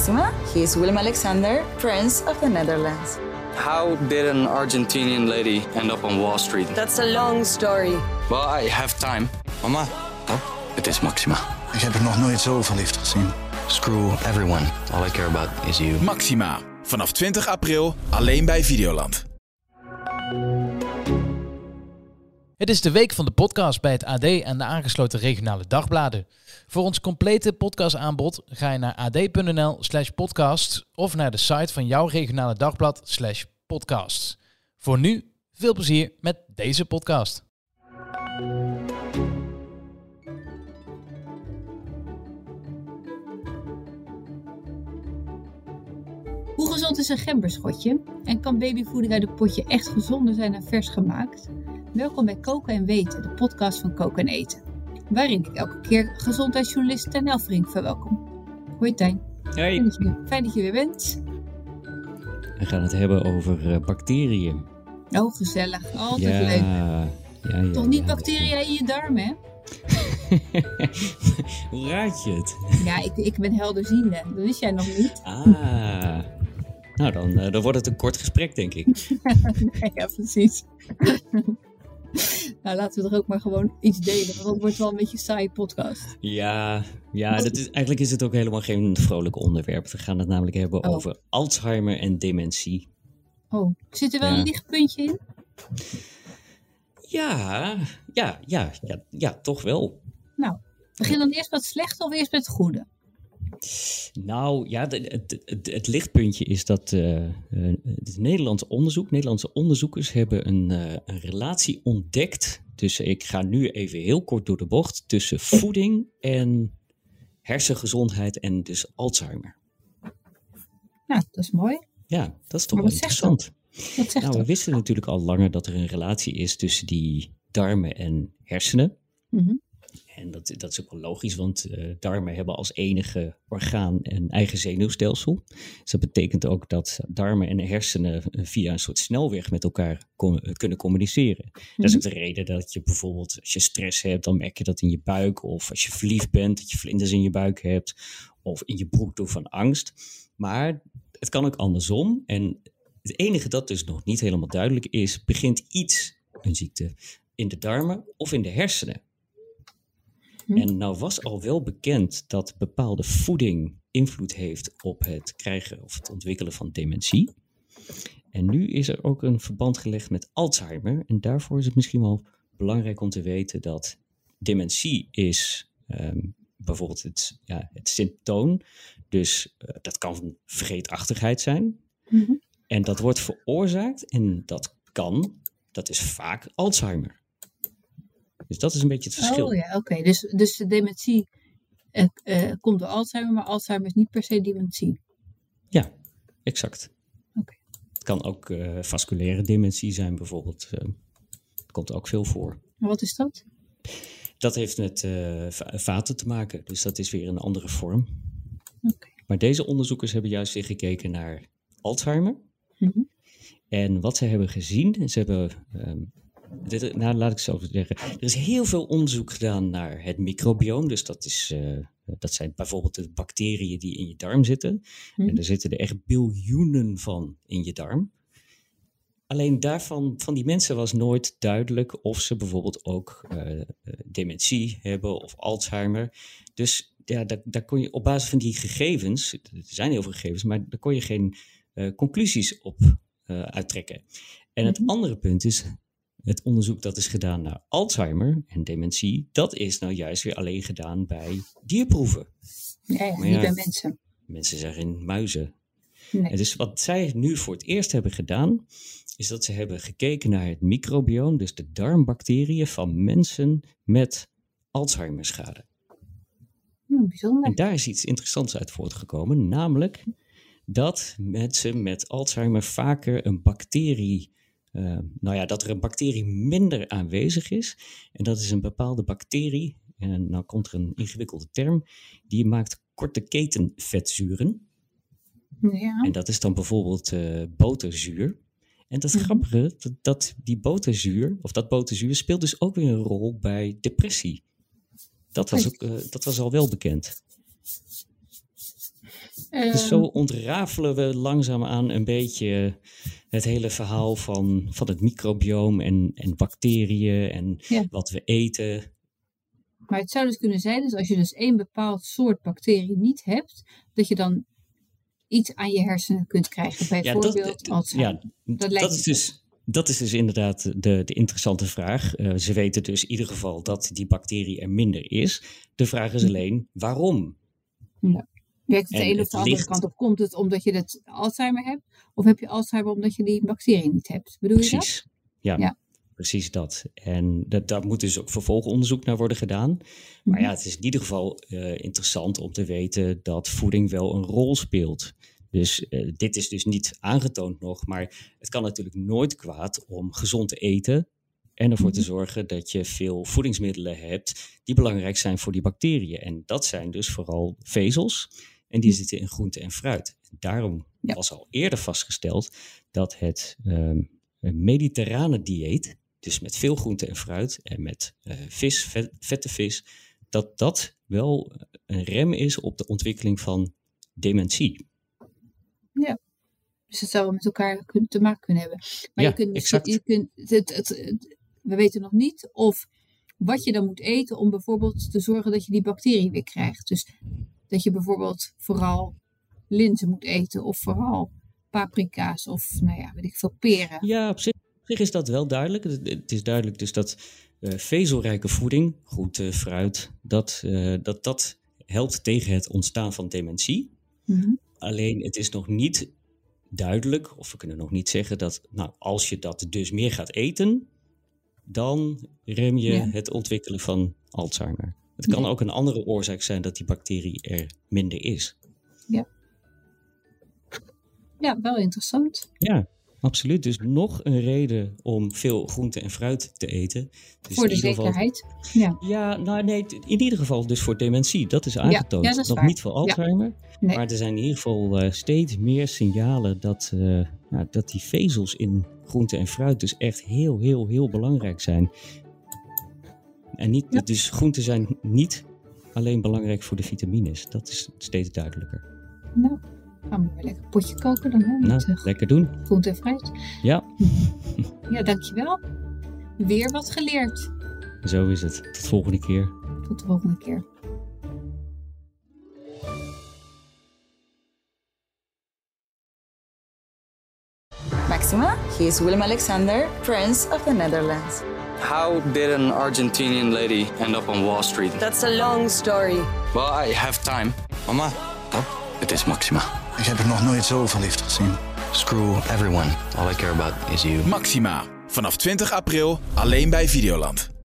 Maxima. He is Willem-Alexander, Prince of the Netherlands. How did an Argentinian lady end up on Wall Street? That's a long story. Well, I have time. Mama, Het is Maxima. ik heb er nog nooit zo verliefd gezien. Screw everyone. All I care about is you. Maxima. Vanaf 20 april alleen bij Videoland. Het is de week van de podcast bij het AD en de aangesloten regionale dagbladen. Voor ons complete podcastaanbod ga je naar ad.nl/podcast of naar de site van jouw regionale dagblad/podcasts. Voor nu, veel plezier met deze podcast. Hoe gezond is een gemberschotje? En kan babyvoeding uit een potje echt gezonder zijn dan vers gemaakt? Welkom bij Koken en Weten, de podcast van Koken en Eten. Waarin ik elke keer gezondheidsjournalist Tijn Elfrink verwelkom. Hoi Tijn. Hoi. Fijn dat je weer bent. We gaan het hebben over bacteriën. Oh, gezellig. Altijd leuk. Ja, Toch niet bacteriën in je darmen, hè? Hoe raad je het? Ja, ik ben helderziende. Dat wist jij nog niet. Nou dan wordt het een kort gesprek, denk ik. Ja, precies. Nou, laten we er ook maar gewoon iets delen, want dat wordt wel een beetje een saaie podcast. Ja, eigenlijk is het ook helemaal geen vrolijk onderwerp. We gaan het namelijk hebben over Alzheimer en dementie. Oh, zit er wel een lichtpuntje in? Ja, toch wel. Nou, begin dan eerst met het slechte of eerst met het goede? Nou ja, het lichtpuntje is dat het Nederlandse onderzoekers hebben een relatie ontdekt. Dus ik ga nu even heel kort door de bocht tussen voeding en hersengezondheid en dus Alzheimer. Nou, dat is mooi. Ja, dat is toch wel interessant. Wat zegt we wisten natuurlijk al langer dat er een relatie is tussen die darmen en hersenen. Mm-hmm. En dat is ook wel logisch, want darmen hebben als enige orgaan een eigen zenuwstelsel. Dus dat betekent ook dat darmen en hersenen via een soort snelweg met elkaar kunnen communiceren. Mm-hmm. Dat is ook de reden dat je bijvoorbeeld, als je stress hebt, dan merk je dat in je buik. Of als je verliefd bent, dat je vlinders in je buik hebt. Of in je broek door van angst. Maar het kan ook andersom. En het enige dat dus nog niet helemaal duidelijk is, begint een ziekte, in de darmen of in de hersenen. En nou was al wel bekend dat bepaalde voeding invloed heeft op het krijgen of het ontwikkelen van dementie. En nu is er ook een verband gelegd met Alzheimer. En daarvoor is het misschien wel belangrijk om te weten dat dementie is bijvoorbeeld het symptoom. Dus dat kan vergeetachtigheid zijn. Mm-hmm. En dat wordt veroorzaakt en dat is vaak Alzheimer. Dus dat is een beetje het verschil. Oh ja, oké. Dus de dementie komt door Alzheimer, maar Alzheimer is niet per se dementie. Ja, exact. Okay. Het kan ook vasculaire dementie zijn bijvoorbeeld. Dat komt ook veel voor. En wat is dat? Dat heeft met vaten te maken, dus dat is weer een andere vorm. Okay. Maar deze onderzoekers hebben juist weer gekeken naar Alzheimer. Mm-hmm. En wat ze hebben gezien, ze hebben... laat ik zo zeggen. Er is heel veel onderzoek gedaan naar het microbioom. Dus dat zijn bijvoorbeeld de bacteriën die in je darm zitten. Mm-hmm. En er zitten er echt biljoenen van in je darm. Alleen van die mensen was nooit duidelijk of ze bijvoorbeeld ook dementie hebben of Alzheimer. Dus ja, daar kon je op basis van die gegevens, er zijn heel veel gegevens, maar daar kon je geen conclusies op uittrekken. En het andere punt is, het onderzoek dat is gedaan naar Alzheimer en dementie, dat is nou juist weer alleen gedaan bij dierproeven. Ja, niet bij mensen. Mensen zijn geen muizen. Nee. En dus wat zij nu voor het eerst hebben gedaan, is dat ze hebben gekeken naar het microbioom, dus de darmbacteriën van mensen met Alzheimer-schade. Bijzonder. En daar is iets interessants uit voortgekomen, namelijk dat mensen met Alzheimer vaker een bacterie, dat er een bacterie minder aanwezig is. En dat is een bepaalde bacterie, en nou komt er een ingewikkelde term, die maakt korte ketenvetzuren. Ja. En dat is dan bijvoorbeeld boterzuur. En dat grappige, dat die boterzuur, of dat boterzuur, speelt dus ook weer een rol bij depressie. Dat was al wel bekend. Dus zo ontrafelen we langzaamaan een beetje het hele verhaal van het microbioom en bacteriën en wat we eten. Maar het zou dus kunnen zijn, dus als je dus één bepaald soort bacterie niet hebt, dat je dan iets aan je hersenen kunt krijgen. Bijvoorbeeld Alzheimer. Dat is dus inderdaad de interessante vraag. Ze weten dus in ieder geval dat die bacterie er minder is. De vraag is alleen, waarom? Ja. Werkt het de ene of de andere kant op? Komt het omdat je het Alzheimer hebt? Of heb je Alzheimer omdat je die bacterie niet hebt? Bedoel je dat? Ja, precies dat. En daar moet dus ook vervolgonderzoek naar worden gedaan. Maar ja, het is in ieder geval interessant om te weten dat voeding wel een rol speelt. Dus dit is dus niet aangetoond nog, maar het kan natuurlijk nooit kwaad om gezond te eten en ervoor te zorgen dat je veel voedingsmiddelen hebt die belangrijk zijn voor die bacteriën. En dat zijn dus vooral vezels en die zitten in groente en fruit. Daarom was al eerder vastgesteld dat het mediterrane dieet, dus met veel groente en fruit en met vis, vette vis, dat wel een rem is op de ontwikkeling van dementie. Ja, dus het zou wel met elkaar te maken kunnen hebben. Maar we weten nog niet of wat je dan moet eten om bijvoorbeeld te zorgen dat je die bacterie weer krijgt. Dus dat je bijvoorbeeld vooral linzen moet eten of vooral paprika's of weet ik veel, peren. Ja, op zich is dat wel duidelijk. Het is duidelijk dus dat vezelrijke voeding, groente, fruit, dat helpt tegen het ontstaan van dementie. Alleen het is nog niet duidelijk, of we kunnen nog niet zeggen dat als je dat dus meer gaat eten, dan rem je het ontwikkelen van Alzheimer. Het kan ook een andere oorzaak zijn dat die bacterie er minder is. Ja, wel interessant. Ja, absoluut. Dus nog een reden om veel groente en fruit te eten. Dus voor de zekerheid. In ieder geval dus voor dementie. Dat is aangetoond. Ja, dat is nog waar. Niet voor Alzheimer. Nee. Maar er zijn in ieder geval steeds meer signalen dat die vezels in groente en fruit dus echt heel, heel, heel belangrijk zijn. En dus groenten zijn niet alleen belangrijk voor de vitamines. Dat is steeds duidelijker. Nou, gaan we weer lekker een potje koken dan. Hè, lekker doen. Groente en fruit. Ja. Ja, dankjewel. Weer wat geleerd. Zo is het. Tot de volgende keer. Tot de volgende keer. Maxima, he is Willem-Alexander, Prince of the Netherlands. How did an Argentinian lady end up on Wall Street? That's a long story. Well, I have time. Mama, het is Maxima. Ik heb er nog nooit zo verliefd gezien. Screw everyone. All I care about is you. Maxima. Vanaf 20 april alleen bij Videoland.